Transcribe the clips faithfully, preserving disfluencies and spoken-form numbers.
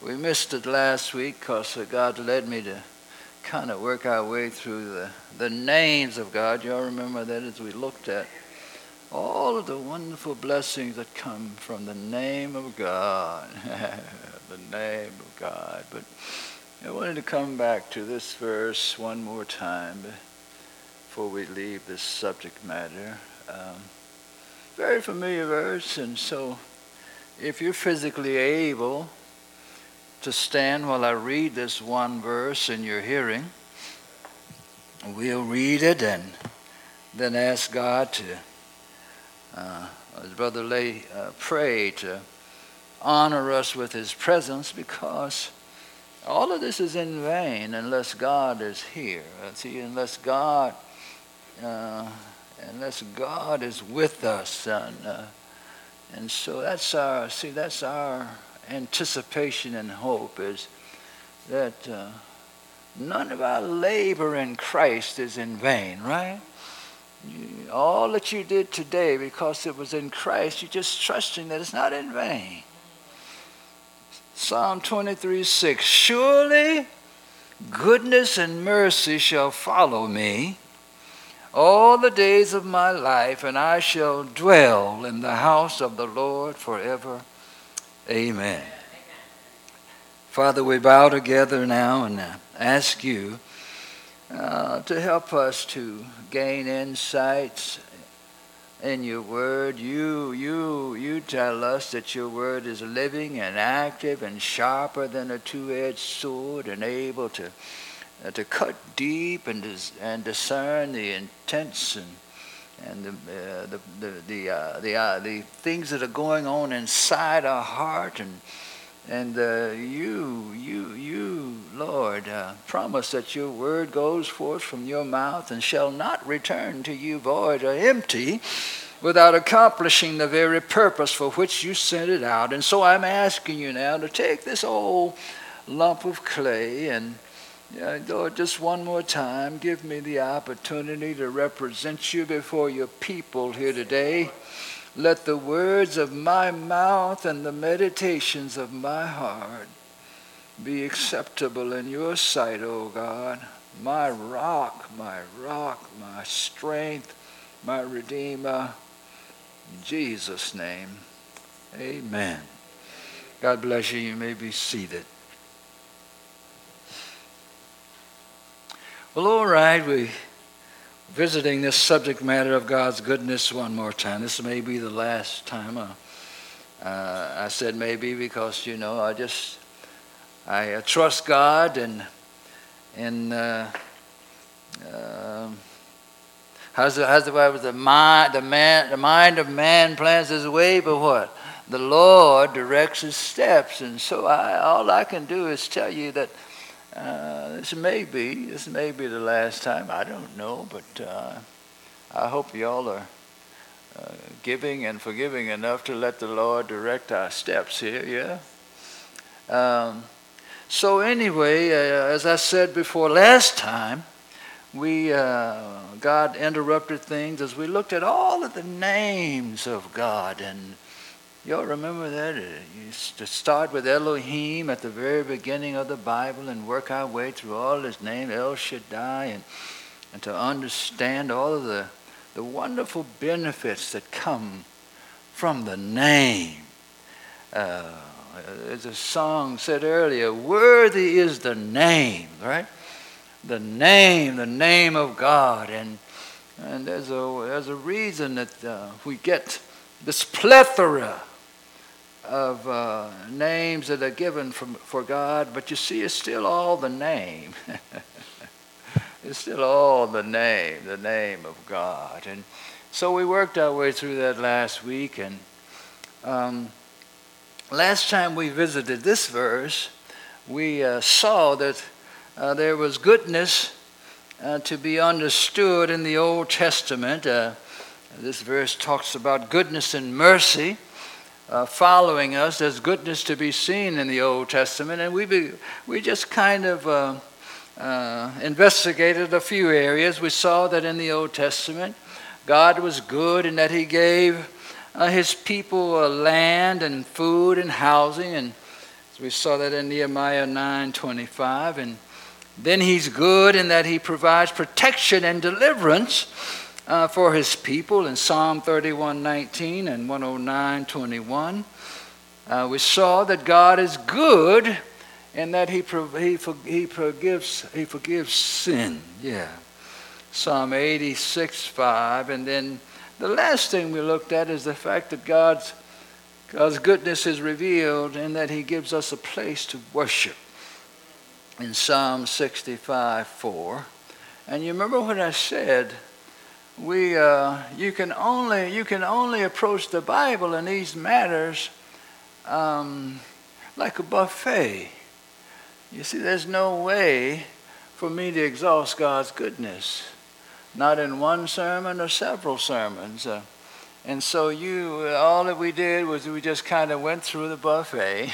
We missed it last week because God led me to kind of work our way through the, the names of God. Y'all remember that as we looked at all of the wonderful blessings that come from the name of God. The name of God. But I wanted to come back to this verse one more time before we leave this subject matter. Um, very familiar verse, and so if you're physically able to stand while I read this one verse in your hearing, we'll read it and then ask God to, uh, as Brother Lay uh, prayed, to honor us with his presence, because all of this is in vain unless God is here. See, unless God, uh, unless God is with us, and uh, and so that's our see that's our anticipation and hope, is that uh, none of our labor in Christ is in vain, right? You, all that you did today, because it was in Christ, you're just trusting that it's not in vain. Psalm twenty-three six, surely goodness and mercy shall follow me all the days of my life, and I shall dwell in the house of the Lord forever. Amen. Amen. Father, we bow together now and ask you uh, to help us to gain insights in your word. You, you, you tell us that your word is living and active and sharper than a two-edged sword, and able to uh, to cut deep and dis- and discern the intents and and the uh, the the the uh, the, uh, the things that are going on inside our heart, and and uh, you you you Lord uh, promise that your word goes forth from your mouth and shall not return to you void or empty, without accomplishing the very purpose for which you sent it out. And so I'm asking you now to take this old lump of clay and, uh, Lord, just one more time, give me the opportunity to represent you before your people here today. Let the words of my mouth and the meditations of my heart be acceptable in your sight, O God, my rock, my rock, my strength, my Redeemer. In Jesus' name, amen. God bless you. You may be seated. Well, all right, we're visiting this subject matter of God's goodness one more time. This may be the last time. Uh, uh, I said maybe because, you know, I just, I uh, trust God, and, and uh, uh, how's the, how's the Bible? The mind, the, man, the mind of man plans his way, but what? The Lord directs his steps. And so I, all I can do is tell you that Uh, this may be, this may be the last time. I don't know, but uh, I hope y'all are uh, giving and forgiving enough to let the Lord direct our steps here, yeah? Um, so anyway, uh, as I said before last time, we uh, God interrupted things as we looked at all of the names of God. And y'all remember that? You used to start with Elohim at the very beginning of the Bible and work our way through all his names, El Shaddai, and, and to understand all of the, the wonderful benefits that come from the name. Uh, as a song said earlier, worthy is the name, right? The name, the name of God. And, and there's, a, there's a reason that uh, we get this plethora of uh, names that are given from, for God, but you see, it's still all the name. It's still all the name, the name of God. And so we worked our way through that last week, and um, last time we visited this verse, we uh, saw that uh, there was goodness uh, to be understood in the Old Testament. Uh, this verse talks about goodness and mercy Uh, following us. There's goodness to be seen in the Old Testament, and we be, we just kind of uh, uh, investigated a few areas. We saw that in the Old Testament, God was good in that he gave uh, his people uh, land and food and housing, and as We saw that in Nehemiah nine twenty-five. And then he's good in that he provides protection and deliverance uh, for his people in Psalm thirty-one nineteen and one oh nine twenty-one. Uh, we saw that God is good in that he, he, he, forgives, he forgives sin. Yeah. Psalm eighty-six five. And then the last thing we looked at is the fact that God's, God's goodness is revealed in that he gives us a place to worship in Psalm sixty-five four. And you remember what I said, we, uh, you, can only, you can only approach the Bible in these matters um, like a buffet. You see, there's no way for me to exhaust God's goodness. Not in one sermon or several sermons. Uh, and so you, all that we did was we just kind of went through the buffet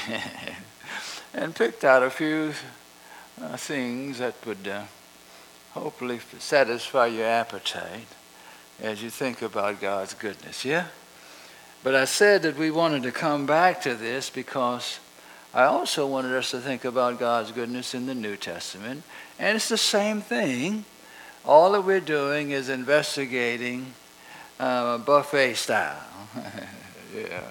and picked out a few uh, things that would uh, hopefully satisfy your appetite as you think about God's goodness, yeah? But I said that we wanted to come back to this because I also wanted us to think about God's goodness in the New Testament. And it's the same thing. All that we're doing is investigating uh, buffet style. Yeah,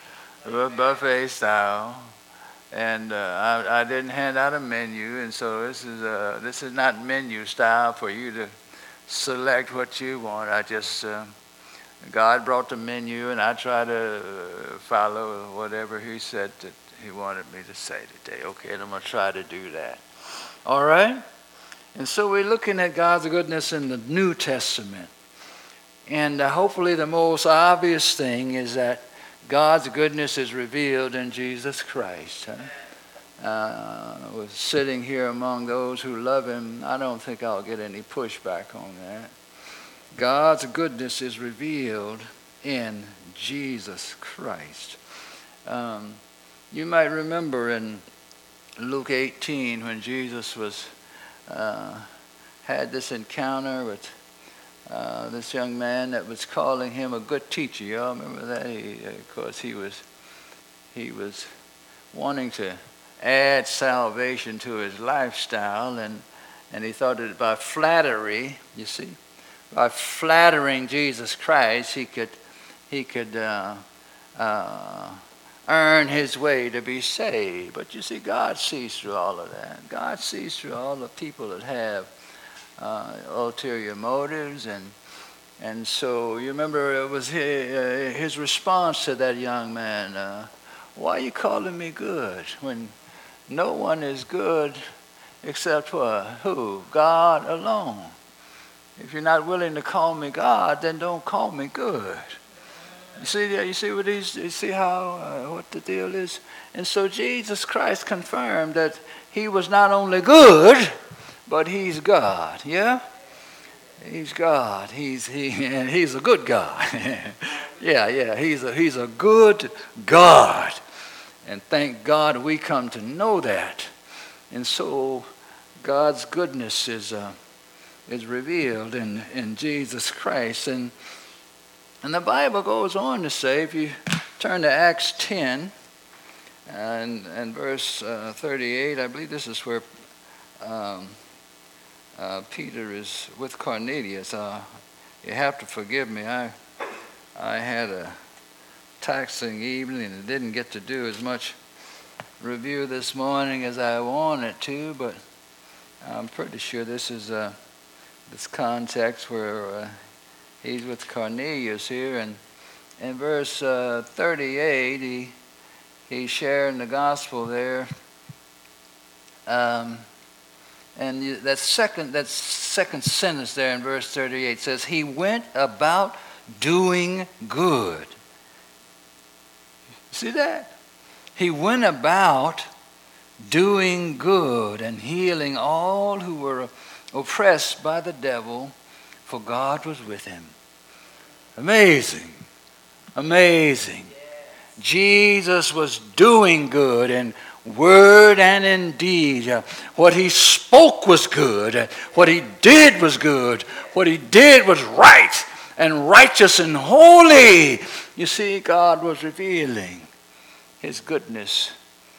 buffet style. And uh, I, I didn't hand out a menu, and so this is uh, this is not menu style for you to select what you want. I just uh, God brought the menu, and I try to follow whatever He said that He wanted me to say today. Okay, and I'm gonna try to do that. All right. And so we're looking at God's goodness in the New Testament. And uh, hopefully the most obvious thing is that God's goodness is revealed in Jesus Christ. Huh? Uh, I was sitting here among those who love him. I don't think I'll get any pushback on that. God's goodness is revealed in Jesus Christ. Um, you might remember in Luke eighteen when Jesus was Uh, had this encounter with uh, this young man that was calling him a good teacher. Y'all remember that? He, of course, he was he was wanting to add salvation to his lifestyle, and and he thought that by flattery, you see, by flattering Jesus Christ, he could he could uh, uh, earn his way to be saved. But you see, God sees through all of that. God sees through all the people that have uh, ulterior motives. And and so you remember it was his, uh, his response to that young man, uh, why are you calling me good when no one is good except for who? God alone. If you're not willing to call me God, then don't call me good. You see, you see what he's, you see how uh, what the deal is, and so Jesus Christ confirmed that he was not only good, but he's God. Yeah, he's God. He's he and he's a good God. yeah, yeah. He's a he's a good God, and thank God we come to know that, and so God's goodness is uh, is revealed in in Jesus Christ. And. And the Bible goes on to say, if you turn to Acts ten and, and verse uh, thirty-eight, I believe this is where um, uh, Peter is with Cornelius. Uh, you have to forgive me. I I had a taxing evening and didn't get to do as much review this morning as I wanted to, but I'm pretty sure this is uh, this context where uh, he's with Cornelius here, and in verse uh, thirty-eight, he he's sharing the gospel there. Um, and you, that second that second sentence there in verse thirty-eight says, "He went about doing good." See that? He went about doing good and healing all who were oppressed by the devil, for God was with him. Amazing. Amazing. Jesus was doing good in word and in deed. What he spoke was good. What he did was good. What he did was right and righteous and holy. You see, God was revealing his goodness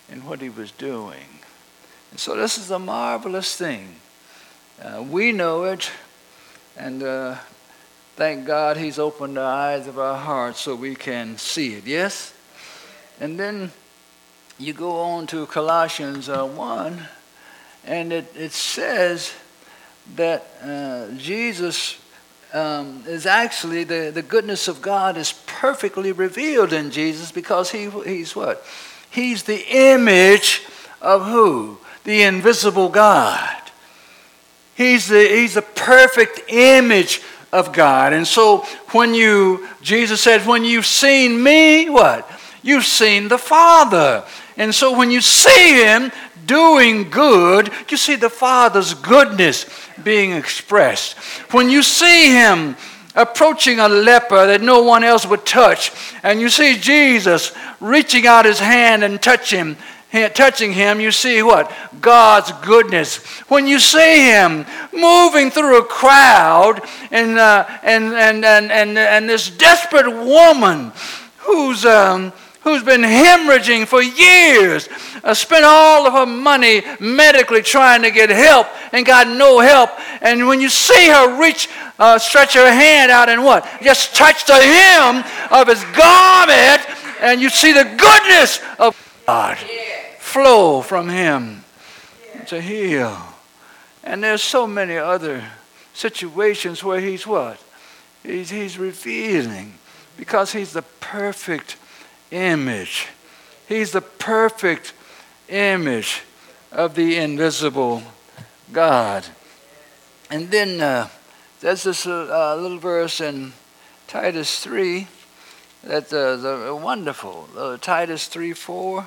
in what he was doing. And so this is a marvelous thing. Uh, we know it, and uh, thank God he's opened the eyes of our hearts so we can see it, yes? And then you go on to Colossians uh, one, and it, it says that uh, Jesus um, is actually, the, the goodness of God is perfectly revealed in Jesus because he he's what? He's the image of who? The invisible God. He's the, he's the perfect image of God. And so when you, Jesus said, when you've seen me, what? You've seen the Father. And so when you see him doing good, you see the Father's goodness being expressed. When you see him approaching a leper that no one else would touch, and you see Jesus reaching out his hand and touch him, touching him, you see what? God's goodness. When you see him moving through a crowd and uh, and, and, and, and, and this desperate woman who's um, who's been hemorrhaging for years, uh, spent all of her money medically trying to get help and got no help. And when you see her reach, uh, stretch her hand out and what? Just touch the hem of his garment, and you see the goodness of God flow from him to heal. And there's so many other situations where he's what? He's, he's revealing, because he's the perfect image. He's the perfect image of the invisible God. And then uh, there's this uh, little verse in Titus three that's uh, wonderful. Uh, Titus three four.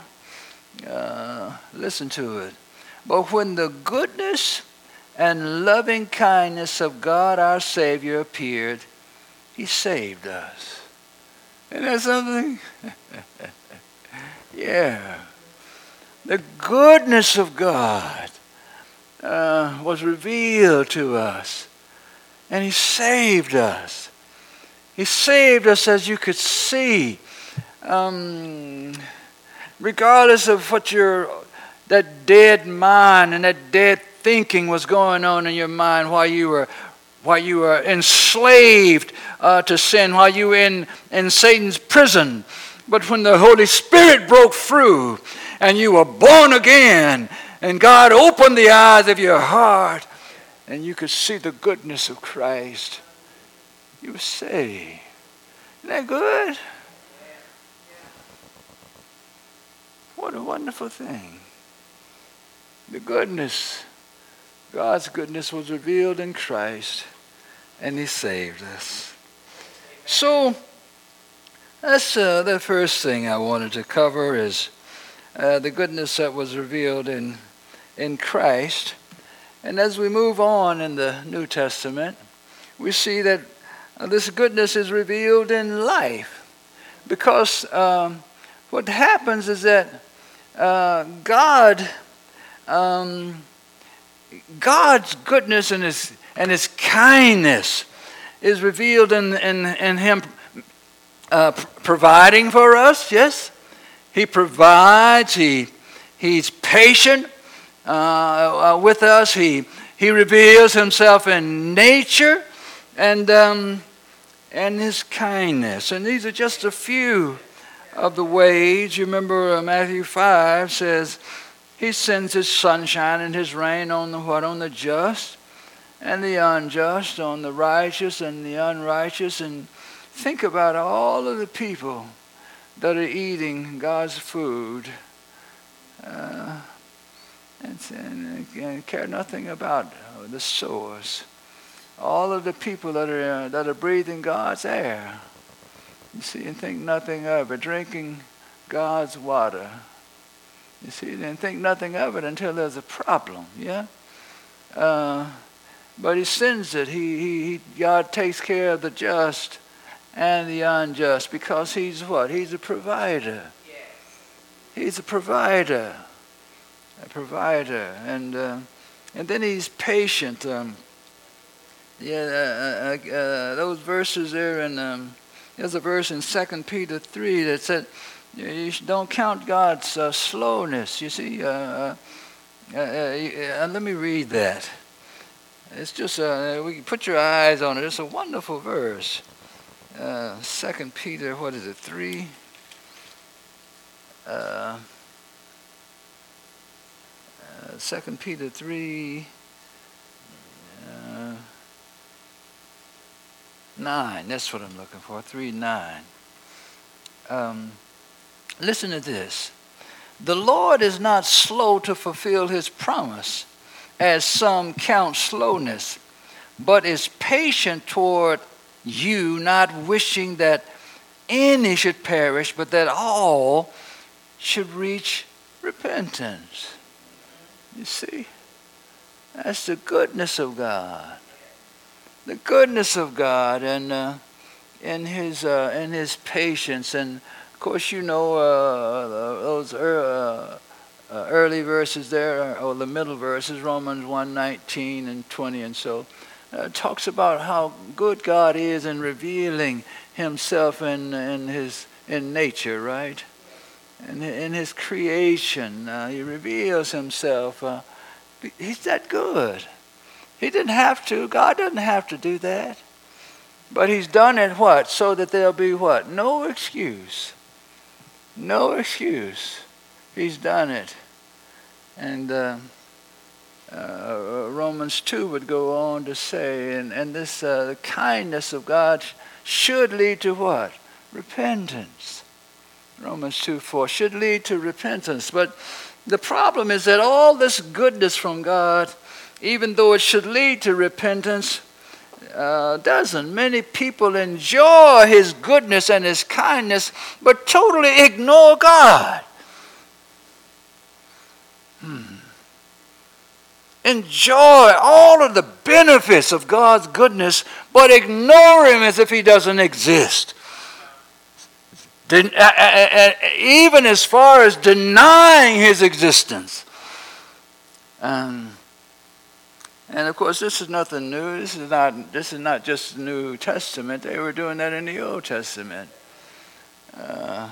Uh, listen to it. But when the goodness and loving kindness of God our Savior appeared, he saved us. Isn't that something? Yeah. The goodness of God uh, was revealed to us, and he saved us. He saved us, as you could see. Um, regardless of what your, that dead mind and that dead thinking was going on in your mind while you were while you were enslaved uh, to sin, while you were in, in Satan's prison. But when the Holy Spirit broke through and you were born again, and God opened the eyes of your heart, and you could see the goodness of Christ, you were saved. Isn't that good? What a wonderful thing. The goodness, God's goodness was revealed in Christ, and he saved us. So, that's uh, the first thing I wanted to cover is uh, the goodness that was revealed in, in Christ. And as we move on in the New Testament, we see that uh, this goodness is revealed in life. Because um, what happens is that uh, God, um, God's goodness and his, and his kindness is revealed in, in, in him Uh, providing for us, yes. He provides. He he's patient uh, uh, with us. He he reveals himself in nature and um, and his kindness. And these are just a few of the ways. You remember uh, Matthew five says he sends his sunshine and his rain on the what? On the just and the unjust, on the righteous and the unrighteous. And think about all of the people that are eating God's food uh, and, and, and care nothing about the source. All of the people that are uh, that are breathing God's air, you see, and think nothing of it, drinking God's water. You see, and think nothing of it until there's a problem. Yeah. Uh, but he sends it. He, he, he God takes care of the just and the unjust, because he's what? He's a provider. Yes. He's a provider. A provider. And uh, and then he's patient. Um, yeah, uh, uh, uh, those verses there, and um, there's a verse in Second Peter three that said You, you don't count God's uh, slowness. You see, uh, uh, uh, uh, let me read that. It's just, uh, we can put your eyes on it. It's a wonderful verse. Uh, Second Peter, what is it, three? Uh, uh, Second Peter three, uh, nine. That's what I'm looking for. Three nine. Um, listen to this. The Lord is not slow to fulfill his promise, as some count slowness, but is patient toward you, not wishing that any should perish, but that all should reach repentance. You see, that's the goodness of God. The goodness of God, and uh, in his uh, in his patience, and of course you know uh, those uh, uh, early verses there, or the middle verses, Romans one nineteen and twenty, and so uh, talks about how good God is in revealing himself in in his in nature, right? And in his creation, uh, he reveals himself. Uh, he's that good. He didn't have to. God doesn't have to do that. But he's done it what? So that there'll be what? No excuse. No excuse. He's done it. And uh, uh, Romans two would go on to say, and, and this uh, the kindness of God should lead to what? Repentance. Romans two four should lead to repentance. But the problem is that all this goodness from God, even though it should lead to repentance, uh, doesn't. Many people enjoy his goodness and his kindness, but totally ignore God. Hmm. Enjoy all of the benefits of God's goodness, but ignore him as if he doesn't exist. Den- uh, uh, uh, even as far as denying his existence. Um, and of course, this is nothing new. This is not. This is not just the New Testament. They were doing that in the Old Testament. Uh,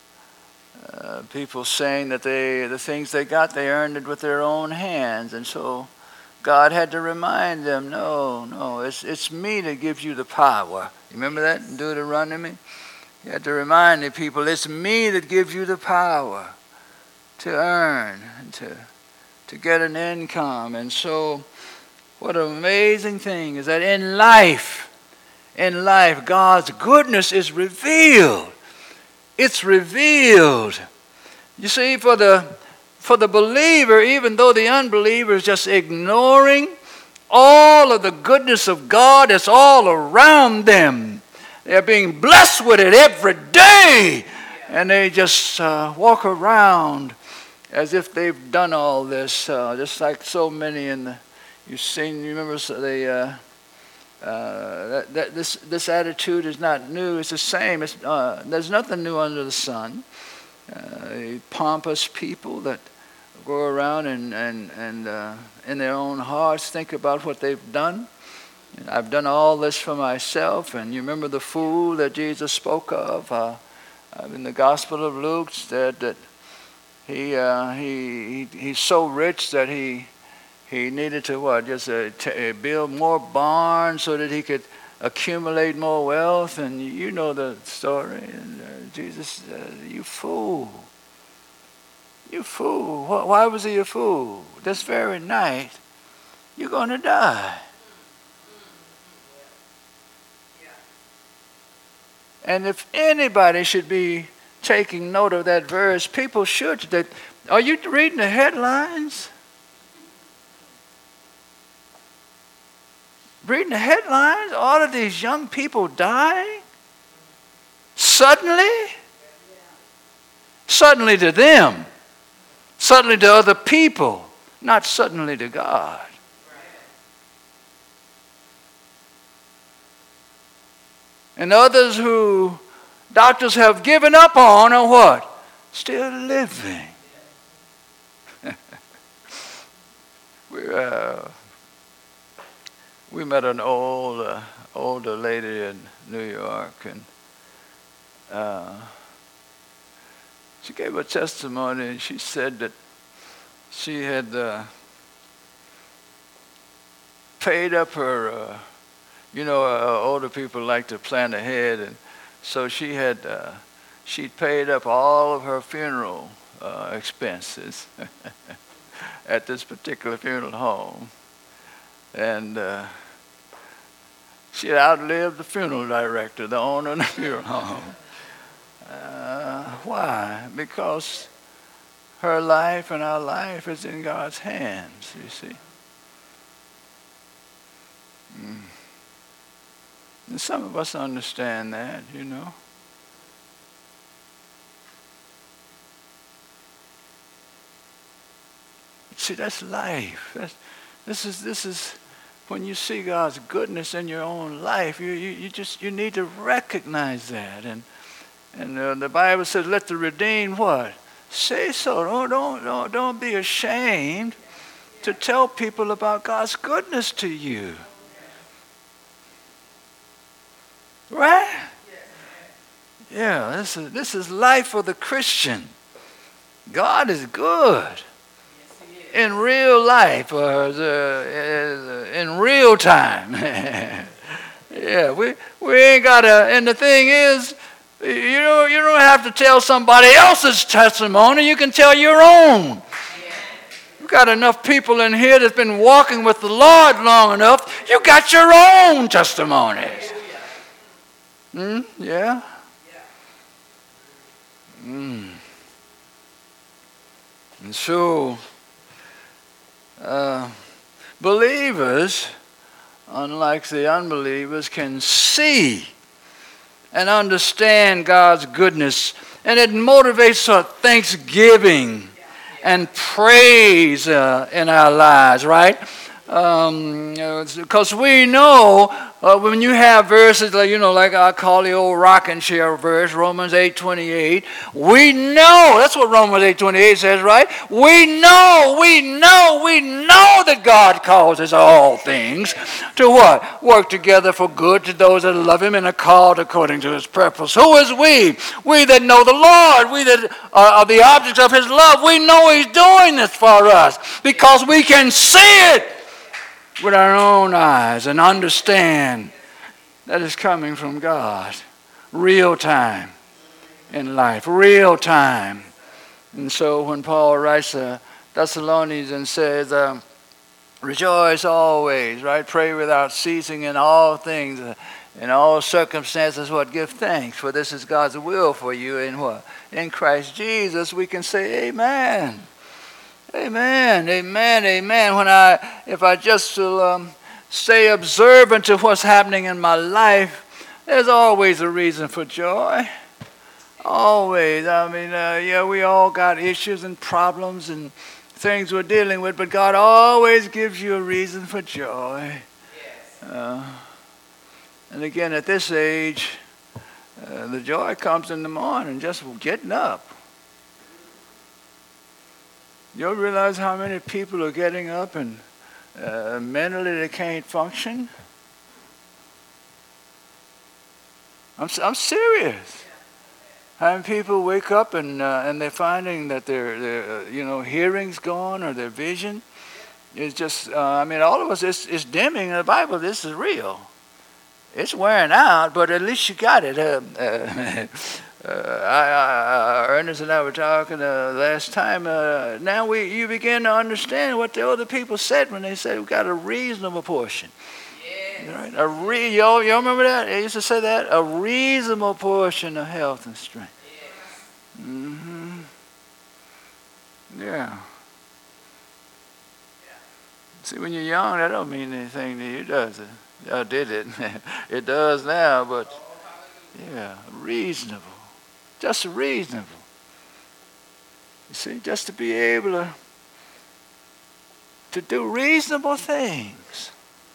uh, people saying that they, the things they got, they earned it with their own hands, and so God had to remind them, no, no, it's it's me that gives you the power. You remember that in Deuteronomy? You had to remind the people, it's me that gives you the power to earn, and to to get an income. And so what an amazing thing is that in life, in life, God's goodness is revealed. It's revealed. You see, for the for the believer, even though the unbeliever is just ignoring all of the goodness of God that's all around them, they're being blessed with it every day, and they just uh, walk around as if they've done all this, uh, just like so many in the, you've seen, you remember the, uh, uh, that, that this this attitude is not new, it's the same, it's, uh, there's nothing new under the sun. Uh, pompous people that go around and, and, and uh, in their own hearts think about what they've done. I've done all this for myself, and you remember the fool that Jesus spoke of uh, in the Gospel of Luke, said that he, uh, he, he he's so rich that he he needed to what? Just uh, t- build more barns so that he could accumulate more wealth, and you know the story. And uh, Jesus said, "You fool! You fool! Why was he a fool? This very night, you're going to die." And if anybody should be taking note of that verse, people should. That, are you reading the headlines? Reading the headlines? All of these young people dying? Suddenly? Suddenly to them. Suddenly to other people. Not suddenly to God. And others who doctors have given up on are what? Still living. we, uh, we met an old, uh, older lady in New York, and uh, she gave a testimony, and she said that she had uh, paid up her, uh, you know, uh, older people like to plan ahead, and so she had, uh, she'd paid up all of her funeral uh, expenses at this particular funeral home. And uh, she had outlived the funeral director, the owner of the funeral home. Uh, why? Because her life and our life is in God's hands, you see. Mm. And some of us understand that, you know. See, that's life. That's, this is this is when you see God's goodness in your own life. You you, you just you need to recognize that, and and uh, the Bible says, "Let the redeemed what say so." Don't don't don't don't be ashamed to tell people about God's goodness to you. Right? Yeah, this is this is life for the Christian. God is good. In real life, or uh, in real time. Yeah, we we ain't got to, and the thing is, you don't, you don't have to tell somebody else's testimony, you can tell your own. You've got enough people in here that's been walking with the Lord long enough, you got your own testimonies. Hmm? Yeah? Mm. And so, Uh, believers, unlike the unbelievers, can see and understand God's goodness, and it motivates our thanksgiving and praise uh, in our lives, right? Um, because we know uh, when you have verses like, you know, like I call the old rocking chair verse, Romans eight twenty-eight, we know, that's what Romans eight twenty-eight says, right? We know, we know, we know that God causes all things to what? Work together for good to those that love him and are called according to his purpose. Who is we? We that know the Lord, we that are the objects of his love. We know he's doing this for us because we can see it with our own eyes and understand that it's coming from God. Real time in life. Real time. And so when Paul writes to Thessalonians and says, um, rejoice always, right? Pray without ceasing in all things, uh, in all circumstances, what? Give thanks, for this is God's will for you in what? In Christ Jesus, we can say amen. Amen, amen, amen. When I, if I just um, stay observant to what's happening in my life, there's always a reason for joy. Always. I mean, uh, yeah, we all got issues and problems and things we're dealing with, but God always gives you a reason for joy. Yes. Uh, and again, at this age, uh, the joy comes in the morning, just getting up. You realize how many people are getting up and uh, mentally they can't function? I'm I'm serious. How many people wake up and uh, and they're finding that their their uh, you know hearing's gone or their vision is just uh, I mean all of us it's, it's dimming in the Bible. This is real. It's wearing out, but at least you got it. Uh, uh, Uh, I, I, Ernest and I were talking uh, last time. Uh, now we, you begin to understand what the other people said when they said we got a reasonable portion. Yes. Right? A re, y'all, y'all remember that? They used to say that a reasonable portion of health and strength. Yes. Mm-hmm. Yeah. See, when you're young, that don't mean anything to you, does it? I did it. It does now, but yeah, reasonable. Just reasonable. You see, just to be able to, to do reasonable things.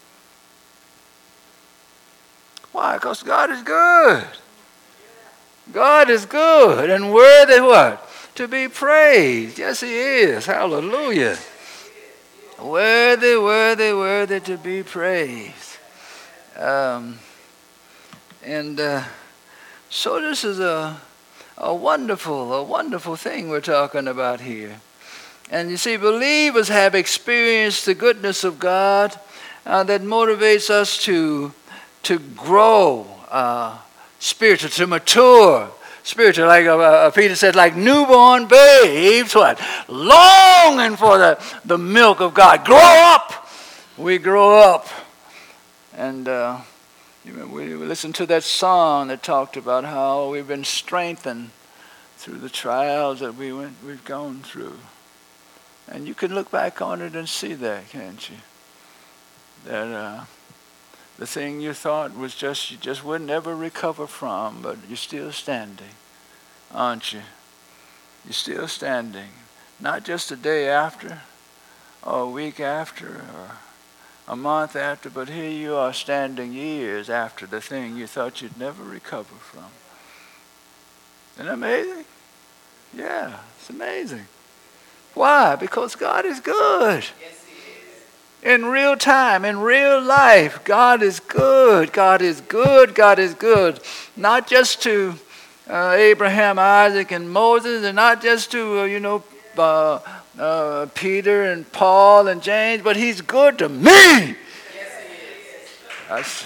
Why? Because God is good. God is good and worthy what? To be praised. Yes, he is. Hallelujah. Worthy, worthy, worthy to be praised. Um, and uh, so this is a a wonderful, a wonderful thing we're talking about here. And you see, believers have experienced the goodness of God uh, that motivates us to, to grow uh, spiritual, to mature spiritual. Like uh, uh, Peter said, like newborn babes, what? Longing for the, the milk of God. Grow up! We grow up. And uh, we listened to that song that talked about how we've been strengthened through the trials that we went, we've gone through. And you can look back on it and see that, can't you? That uh, the thing you thought was just, you just would never recover from, but you're still standing, aren't you? You're still standing. Not just a day after, or a week after, or a month after, but here you are standing years after the thing you thought you'd never recover from. Isn't that amazing? Yeah, it's amazing. Why? Because God is good. Yes, He is. In real time, in real life, God is good. God is good. God is good. Not just to uh, Abraham, Isaac, and Moses, and not just to, uh, you know, uh, uh, Peter and Paul and James, but He's good to me. Yes, He is. That's,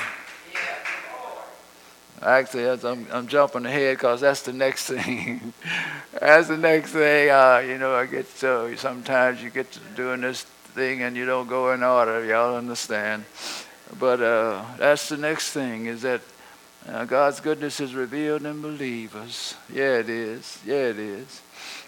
Actually, as I'm, I'm jumping ahead because that's the next thing. That's the next thing. Uh, you know, I get so sometimes you get to doing this thing and you don't go in order. Y'all understand? But uh, that's the next thing is that uh, God's goodness is revealed in believers. Yeah, it is. Yeah, it is.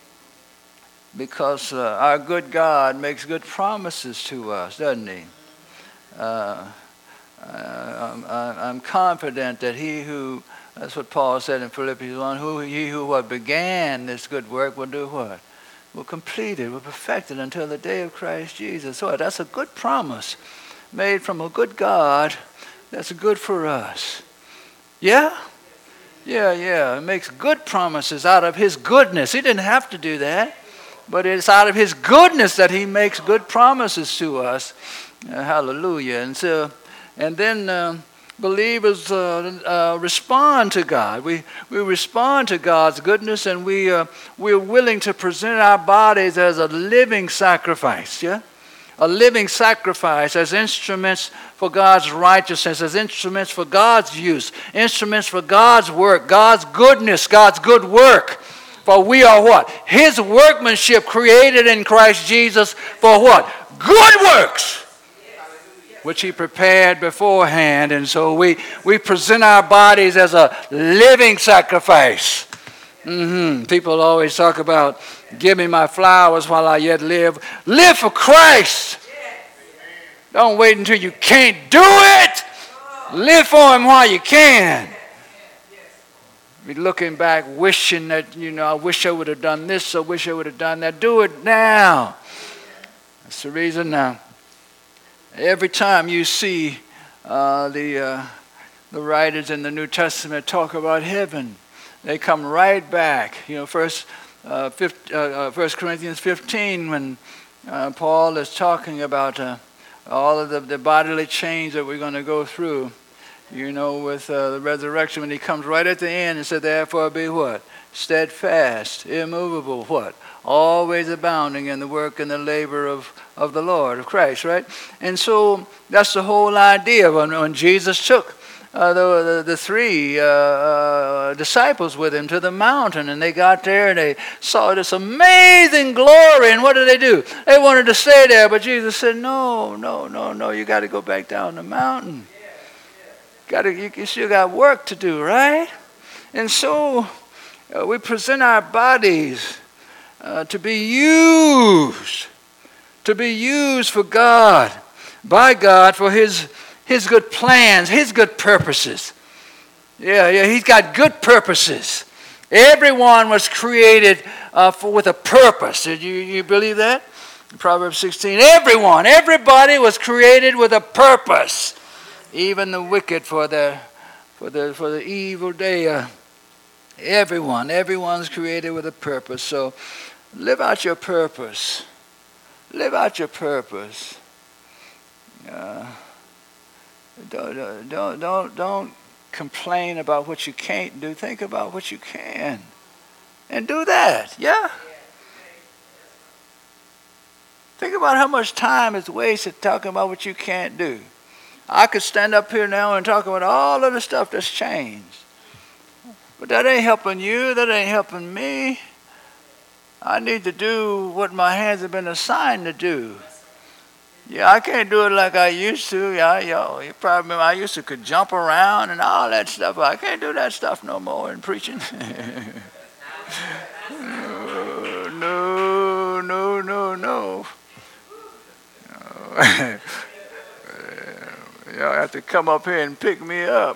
Because uh, our good God makes good promises to us, doesn't He? Uh, Uh, I'm, I'm confident that he who, that's what Paul said in Philippians one, who he who what began this good work will do what? Will complete it, will perfect it until the day of Christ Jesus. So that's a good promise made from a good God that's good for us. Yeah? Yeah, yeah. It makes good promises out of His goodness. He didn't have to do that, but it's out of His goodness that He makes good promises to us. Uh, hallelujah. And so, And then uh, believers uh, uh, respond to God. We we respond to God's goodness, and we uh, we're willing to present our bodies as a living sacrifice. Yeah, a living sacrifice as instruments for God's righteousness, as instruments for God's use, instruments for God's work, God's goodness, God's good work. For we are what? His workmanship, created in Christ Jesus for what? Good works, which He prepared beforehand. And so we, we present our bodies as a living sacrifice. Mm-hmm. People always talk about, give me my flowers while I yet live. Live for Christ. Don't wait until you can't do it. Live for Him while you can. Be looking back, wishing that, you know, I wish I would have done this, I wish I would have done that. Do it now. That's the reason now. Every time you see uh, the uh, the writers in the New Testament talk about heaven, they come right back. You know, first uh, uh, uh, First Corinthians fifteen, when uh, Paul is talking about uh, all of the, the bodily change that we're going to go through. You know, with uh, the resurrection, when he comes right at the end and said, therefore be what? Steadfast, immovable, what? Always abounding in the work and the labor of, of the Lord, of Christ, right? And so that's the whole idea. When, when Jesus took uh, the, the, the three uh, uh, disciples with Him to the mountain, and they got there and they saw this amazing glory, and what did they do? They wanted to stay there, but Jesus said, no, no, no, no, you got to go back down the mountain. Got to, you, you still got work to do, right? And so uh, we present our bodies uh, to be used, to be used for God, by God, for His His good plans, His good purposes. Yeah, yeah, He's got good purposes. Everyone was created uh, for with a purpose. Did you, you believe that? Proverbs sixteen. Everyone, everybody was created with a purpose. Even the wicked for the for the for the evil day. Uh, everyone, everyone's created with a purpose. So live out your purpose. Live out your purpose. Uh, don't don't don't don't complain about what you can't do. Think about what you can. and do that. Yeah? Think about how much time is wasted talking about what you can't do. I could stand up here now and talk about all of the stuff that's changed. But that ain't helping you. That ain't helping me. I need to do what my hands have been assigned to do. Yeah, I can't do it like I used to. Yeah, yo, you probably remember I used to could jump around and all that stuff. I can't do that stuff no more in preaching. no, no, no, no. no. Y'all have to come up here and pick me up.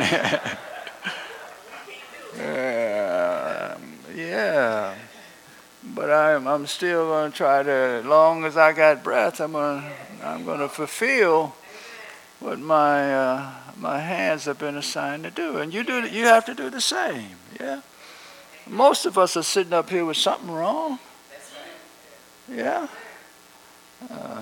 uh, yeah. But I'm I'm still going to try to, as long as I got breath, I'm going to I'm going to fulfill what my uh, my hands have been assigned to do, and you do you have to do the same. Yeah. Most of us are sitting up here with something wrong. Yeah. Uh,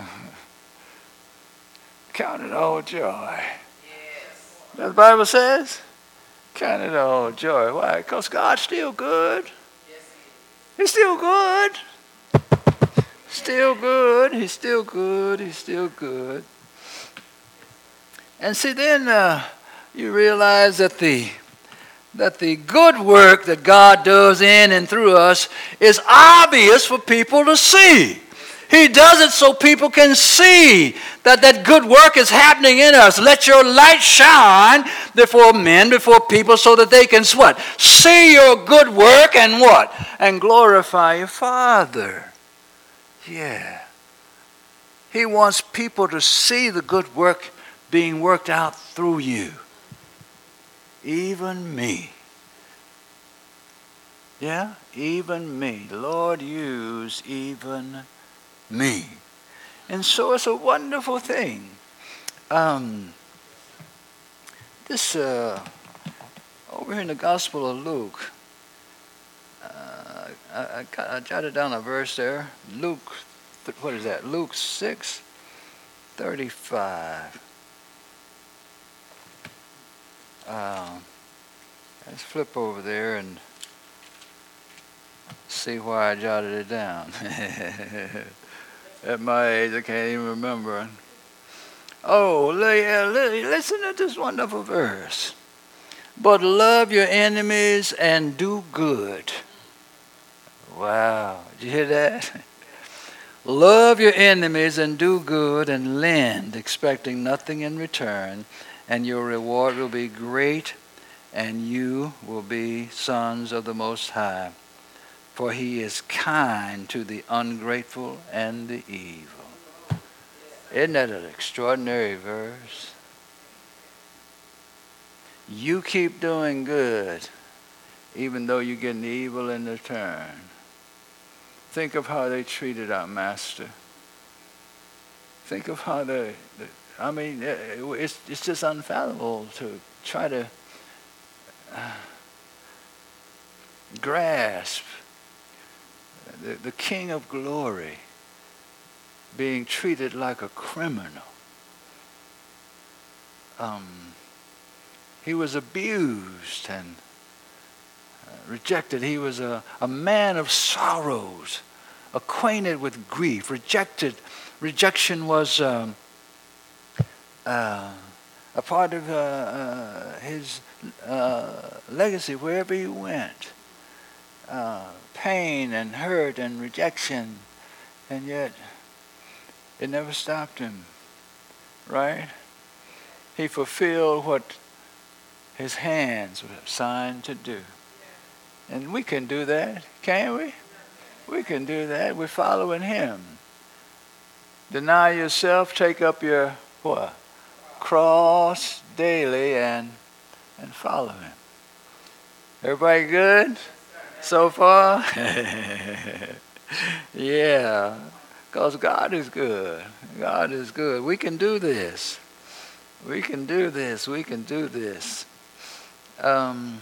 count it all joy. That the Bible says. Count it all joy. Why? Because God's still good. He's still good. Still good. He's still good. He's still good. And see, then uh, you realize that the that the good work that God does in and through us is obvious for people to see. He does it so people can see that that good work is happening in us. Let your light shine before men, before people, so that they can what? See your good work and what? And glorify your Father. Yeah. He wants people to see the good work being worked out through you. Even me. Yeah? Even me. Lord, use even me. And so it's a wonderful thing. Um, this, uh, over here in the Gospel of Luke, uh, I, I, got, I jotted down a verse there. Luke, what is that? Luke six thirty-five. Uh, let's flip over there and see why I jotted it down. At my age, I can't even remember. Oh, listen to this wonderful verse. But love your enemies and do good. Wow, did you hear that? Love your enemies and do good and lend, expecting nothing in return, and your reward will be great, and you will be sons of the Most High. For he is kind to the ungrateful and the evil. Isn't that an extraordinary verse? You keep doing good, even though you're getting evil in return. Think of how they treated our master. Think of how they, I mean, it's, it's just unfathomable to try to uh, grasp The, the King of Glory being treated like a criminal. Um, he was abused and uh, rejected. He was a, a man of sorrows, acquainted with grief. Rejected. Rejection was um, uh, a part of uh, uh, his uh, legacy wherever he went. Uh, pain and hurt and rejection, and yet it never stopped him, right? He fulfilled what his hands were assigned to do. And we can do that, can't we? We can do that. We're following him. Deny yourself, take up your what? Cross daily and and follow him. Everybody good? So far? Yeah, because God is good. God is good. We can do this. We can do this. We can do this. Um,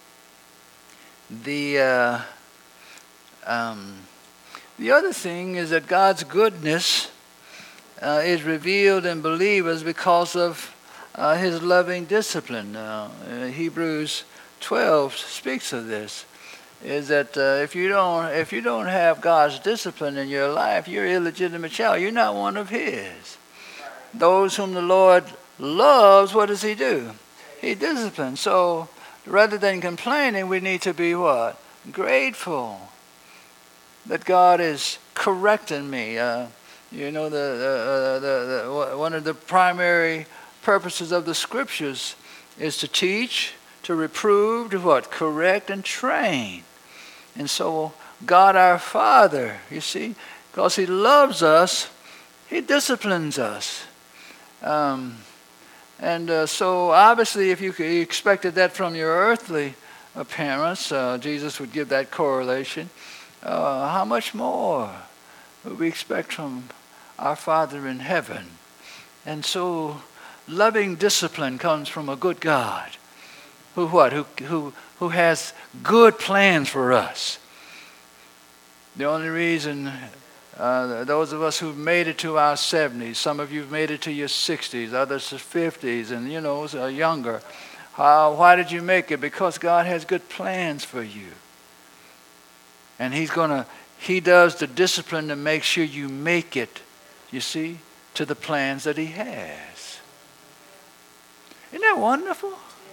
the uh, um, the other thing is that God's goodness uh, is revealed in believers because of uh, his loving discipline. Uh, Hebrews twelve speaks of this. is that uh, if you don't if you don't have God's discipline in your life, you're an illegitimate child. You're not one of His. Those whom the Lord loves, what does He do? He disciplines. So rather than complaining, we need to be what? Grateful that God is correcting me. Uh, you know, the, the, the, the one of the primary purposes of the Scriptures is to teach, to reprove, to what? Correct and train. And so God our Father, you see, because He loves us, He disciplines us. Um, and uh, so obviously if you expected that from your earthly uh, parents, uh, Jesus would give that correlation. Uh, how much more would we expect from our Father in heaven? And so loving discipline comes from a good God. Who what? Who, who, who has good plans for us. The only reason, uh, those of us who've made it to our seventies, some of you have made it to your sixties, others to fifties, and you know, uh, younger. Uh, why did you make it? Because God has good plans for you. And He's going to, He does the discipline to make sure you make it, you see, to the plans that He has. Isn't that wonderful?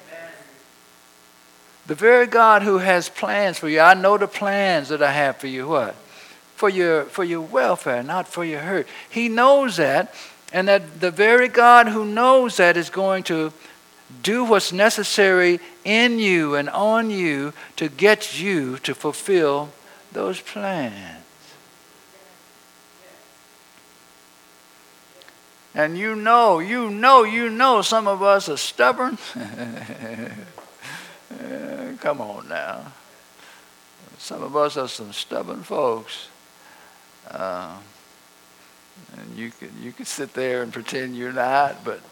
The very God who has plans for you. I know the plans that I have for you. What? For your, for your welfare, not for your hurt. He knows that. And that the very God who knows that is going to do what's necessary in you and on you to get you to fulfill those plans. And you know, you know, you know some of us are stubborn. Uh, come on now. Some of us are some stubborn folks. Uh, and you could you could sit there and pretend you're not, but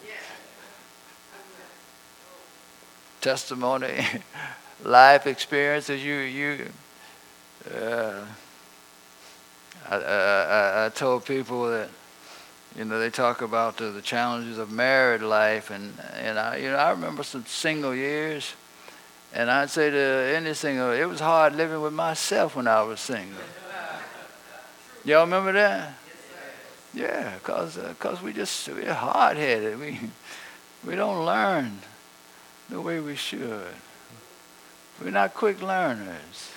testimony, life experiences, you you. Uh, I, I I told people that, you know, they talk about the, the challenges of married life, and and I you know I remember some single years. And I'd say to any single, it was hard living with myself when I was single. Y'all remember that? Yeah, because uh, cause we just, we're hard-headed. We, we don't learn the way we should. We're not quick learners.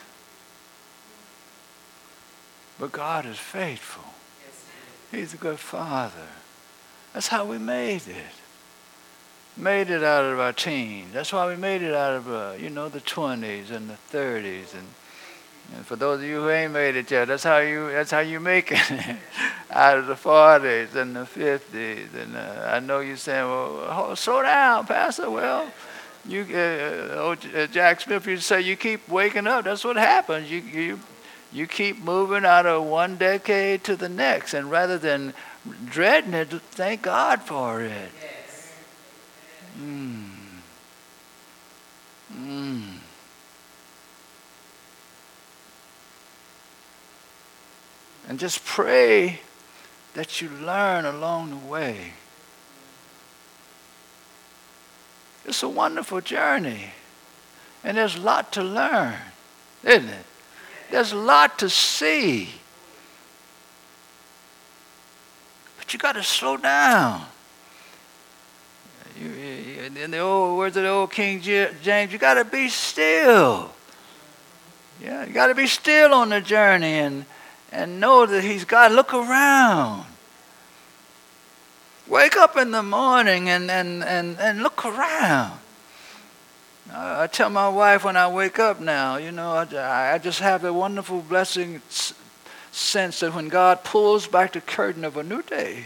But God is faithful. He's a good Father. That's how we made it. Made it out of our teens. That's why we made it out of, uh, you know, the twenties and the thirties. And, and for those of you who ain't made it yet, that's how you that's how you make it out of the forties and the fifties. And uh, I know you're saying, well, hold, slow down, Pastor. Well, you, uh, oh, Jack Smith used to say, you keep waking up. That's what happens. You you you keep moving out of one decade to the next, and rather than dreading it, thank God for it. Mm. Mm. And just pray that you learn along the way. It's a wonderful journey. And there's a lot to learn, isn't it? There's a lot to see. But you got to slow down. You, you, in the old words of the old King James, you got to be still. Yeah, you got to be still on the journey and and know that He's God. Look around. Wake up in the morning and and and, and look around. I, I tell my wife when I wake up now, you know, I, I just have the wonderful blessing sense that when God pulls back the curtain of a new day,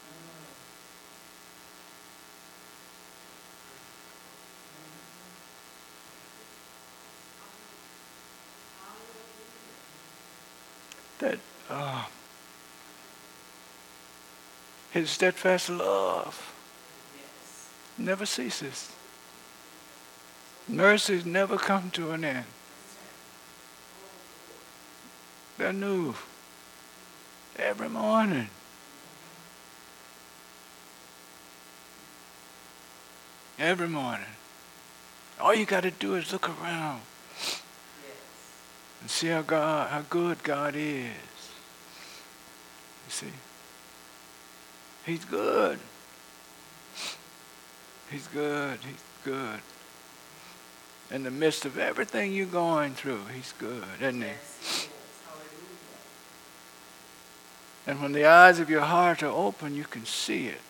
that uh, His steadfast love never ceases. Mercies never come to an end. They're new every morning. Every morning. All you got to do is look around. And see how God, how good God is. You see? He's good. He's good. He's good. In the midst of everything you're going through, he's good, isn't he? And when the eyes of your heart are open, you can see it.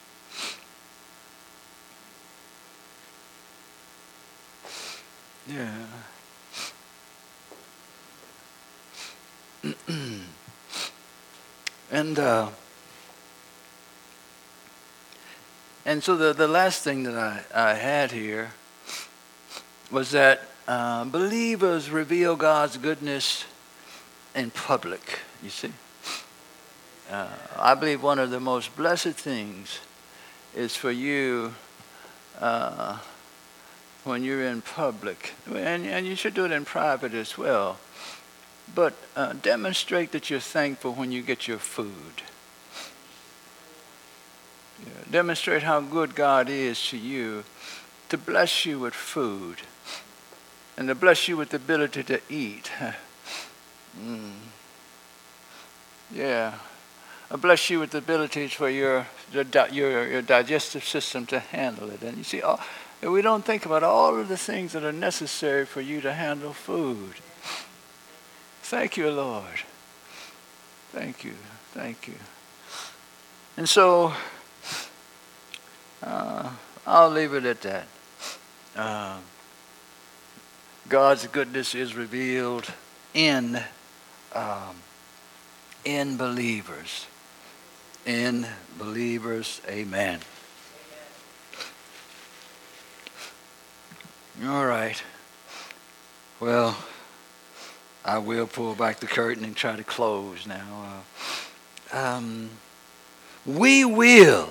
Yeah. and uh, and so the, the last thing that I, I had here was that uh, believers reveal God's goodness in public, you see. Uh, I believe one of the most blessed things is for you uh, when you're in public, and, and you should do it in private as well, but uh, demonstrate that you're thankful when you get your food. Yeah, demonstrate how good God is to you, to bless you with food, and to bless you with the ability to eat. mm. Yeah. I bless you with the abilities for your, your, your digestive system to handle it. And you see, all, we don't think about all of the things that are necessary for you to handle food. Thank you, Lord. Thank you. Thank you. And so, uh, I'll leave it at that. Uh, God's goodness is revealed in, um, in believers. In believers. Amen. All right. Well, I will pull back the curtain and try to close now. Uh, um, we will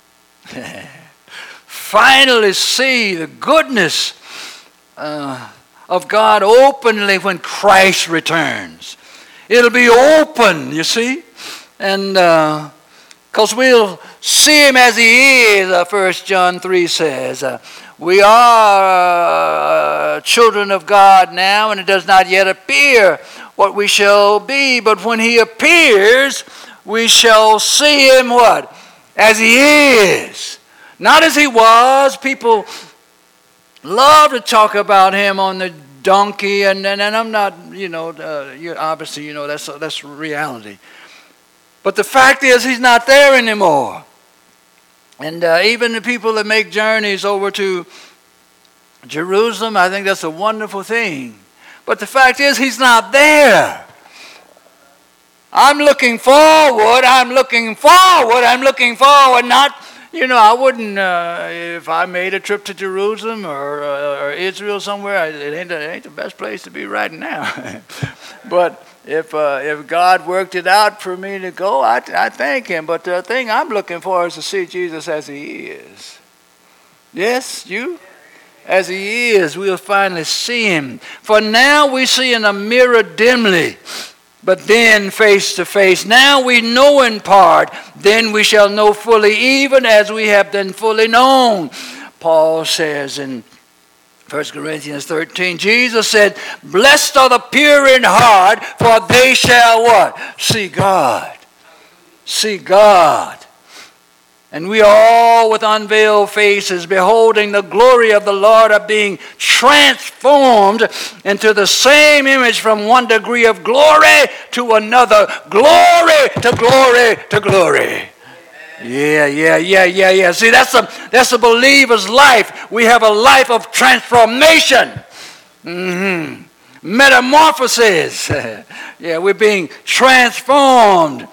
finally see the goodness uh, of God openly when Christ returns. It'll be open, you see, and because uh, we'll see him as he is, uh, First John three says. Uh, we are uh, children of God now, and it does not yet appear what we shall be, but when he appears, we shall see him what? As he is. Not as he was. People love to talk about him on the donkey, and, and, and I'm not, you know, uh, you, obviously, you know, that's, that's reality. But the fact is, he's not there anymore. And uh, even the people that make journeys over to Jerusalem, I think that's a wonderful thing. But the fact is, he's not there. I'm looking forward, I'm looking forward, I'm looking forward, not, you know, I wouldn't, uh, if I made a trip to Jerusalem or, uh, or Israel somewhere, it ain't, it ain't the best place to be right now. But if uh, if God worked it out for me to go, I, I thank him. But the thing I'm looking for is to see Jesus as he is. Yes, you? As he is, we'll finally see him. For now we see in a mirror dimly, but then face to face. Now we know in part, then we shall know fully, even as we have been fully known. Paul says in First Corinthians thirteen, Jesus said, blessed are the pure in heart, for they shall what? See God. See God. And we all with unveiled faces, beholding the glory of the Lord, are being transformed into the same image from one degree of glory to another. Glory to glory to glory. Yeah, yeah, yeah, yeah, yeah. See, that's a, that's a believer's life. We have a life of transformation. Mm-hmm. Metamorphosis. Yeah, we're being transformed.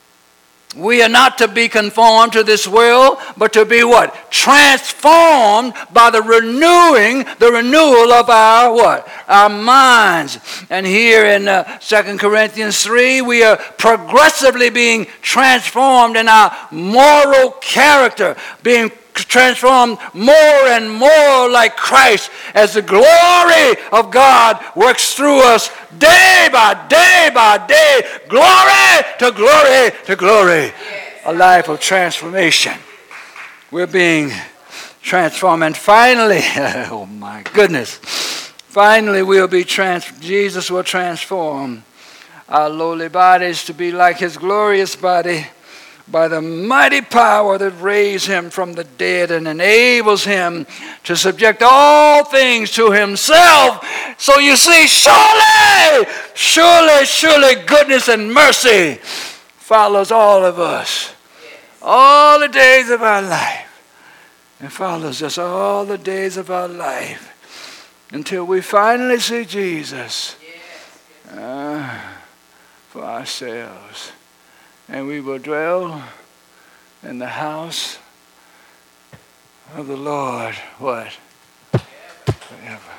We are not to be conformed to this world, but to be what? Transformed by the renewing, the renewal of our what? Our minds. And here in uh, Second Corinthians three, we are progressively being transformed in our moral character, being transformed more and more like Christ as the glory of God works through us day by day by day. Glory to glory to glory. A life of transformation. We're being transformed. And finally, oh my goodness, Finally, we'll be trans- Jesus will transform our lowly bodies to be like his glorious body by the mighty power that raised him from the dead and enables him to subject all things to himself. So you see, surely, surely, surely goodness and mercy follows all of us all the days of our life. It follows us all the days of our life until we finally see Jesus uh, for ourselves. And we will dwell in the house of the Lord, what? Forever.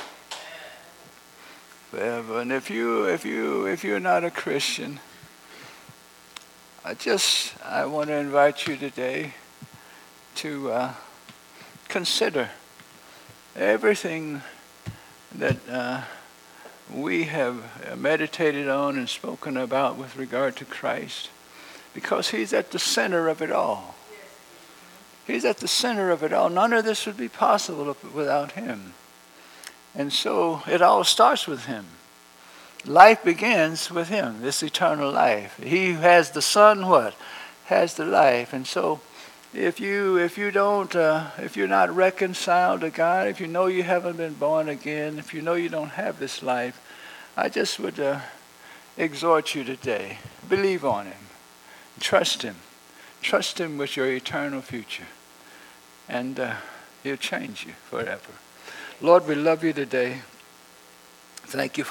Forever. And if you if you if you're not a Christian, I just I want to invite you today to uh, consider everything that uh, we have meditated on and spoken about with regard to Christ, because he's at the center of it all. He's at the center of it all. None of this would be possible without him. And so it all starts with him. Life begins with him, this eternal life. He who has the Son, what? Has the life. And so if you if you don't, uh, if you're not reconciled to God, if you know you haven't been born again, if you know you don't have this life, I just would uh, exhort you today. Believe on him. Trust him. Trust him with your eternal future. And uh, he'll change you forever. Lord, we love you today. Thank you for